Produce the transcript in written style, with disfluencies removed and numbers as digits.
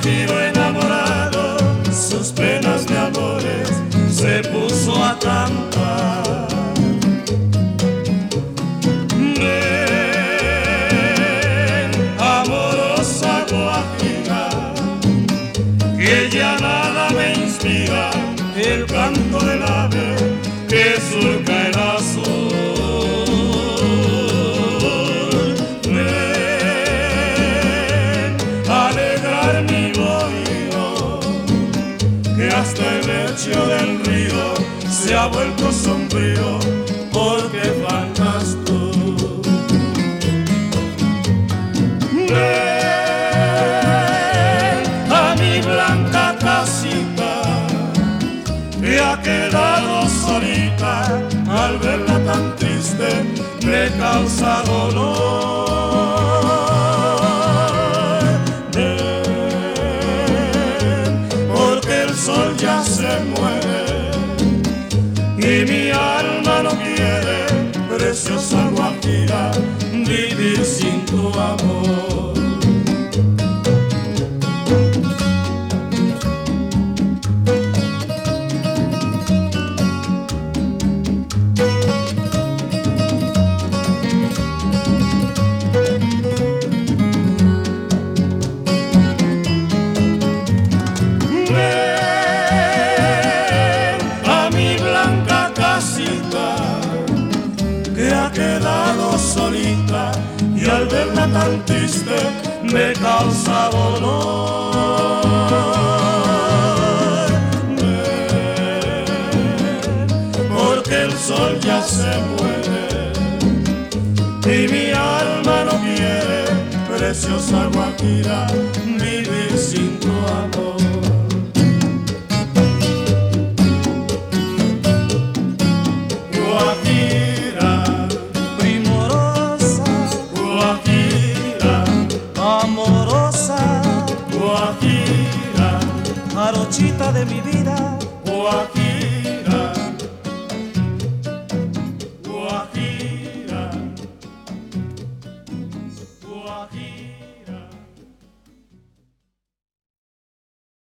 guajiro enamorado, sus penas de amores se puso a cantar. Ven, amorosa guajira, que ya nada me inspira el canto del ave que surca el azul. Hasta el lecho del río se ha vuelto sombrío porque faltas tú. Ven a mi blanca casita que ha quedado solita, al verla tan triste me causa dolor. El sol ya se muere y mi alma no quiere, preciosa guajira, vivir sin tu amor. Que ha quedado solita y al verla tan triste me causa dolor. Porque el sol ya se muere y mi alma no quiere, preciosa guajira, vivir sin tu amor. Amorosa, guajira, jarochita de mi vida, guajira.